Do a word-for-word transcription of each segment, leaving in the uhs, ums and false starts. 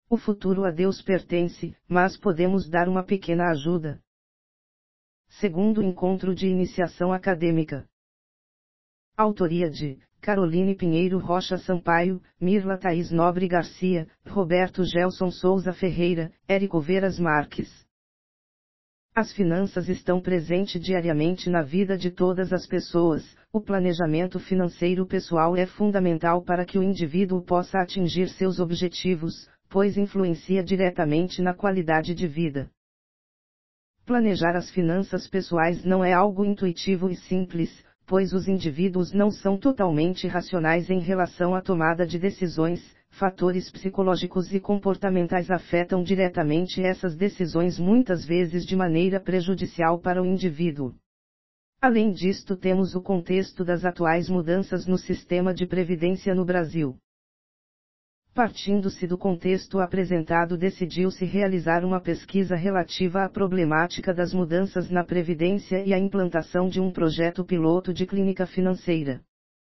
O futuro a Deus pertence, mas podemos dar uma pequena ajuda. Segundo encontro de iniciação acadêmica. Autoria de Caroline Pinheiro Rocha Sampaio, Mirla Thaís Nobre Garcia, Roberto Gelson Souza Ferreira, Érico Veras Marques. As finanças estão presentes diariamente na vida de todas as pessoas. O planejamento financeiro pessoal é fundamental para que o indivíduo possa atingir seus objetivos, pois influencia diretamente na qualidade de vida. Planejar as finanças pessoais não é algo intuitivo e simples, pois os indivíduos não são totalmente racionais em relação à tomada de decisões. Fatores psicológicos e comportamentais afetam diretamente essas decisões, muitas vezes de maneira prejudicial para o indivíduo. Além disto, temos o contexto das atuais mudanças no sistema de previdência no Brasil. Partindo-se do contexto apresentado, decidiu-se realizar uma pesquisa relativa à problemática das mudanças na previdência e à implantação de um projeto piloto de clínica financeira.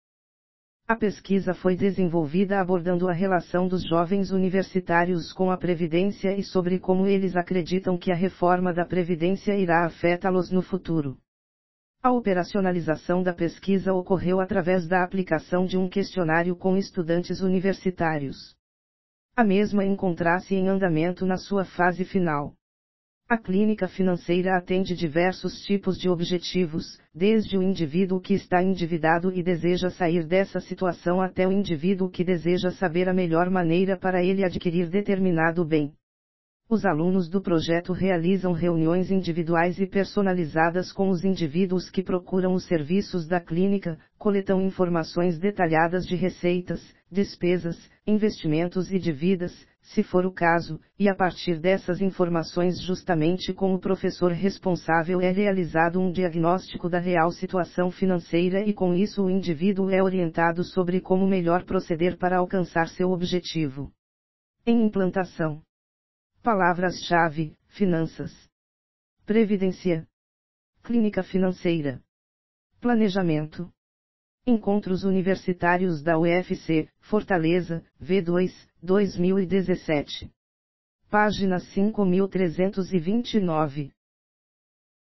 A pesquisa foi desenvolvida abordando a relação dos jovens universitários com a Previdência e sobre como eles acreditam que a reforma da Previdência irá afetá-los no futuro. A operacionalização da pesquisa ocorreu através da aplicação de um questionário com estudantes universitários. A mesma encontra-se em andamento na sua fase final. A clínica financeira atende diversos tipos de objetivos, desde o indivíduo que está endividado e deseja sair dessa situação até o indivíduo que deseja saber a melhor maneira para ele adquirir determinado bem. Os alunos do projeto realizam reuniões individuais e personalizadas com os indivíduos que procuram os serviços da clínica, coletam informações detalhadas de receitas, despesas, investimentos e dívidas, se for o caso, e a partir dessas informações, justamente com o professor responsável, é realizado um diagnóstico da real situação financeira e com isso o indivíduo é orientado sobre como melhor proceder para alcançar seu objetivo. Em implantação. Palavras-chave: finanças, previdência, clínica financeira, planejamento. Encontros Universitários da U F C, Fortaleza, V dois, dois mil e dezessete. Página cinco mil trezentos e vinte e nove.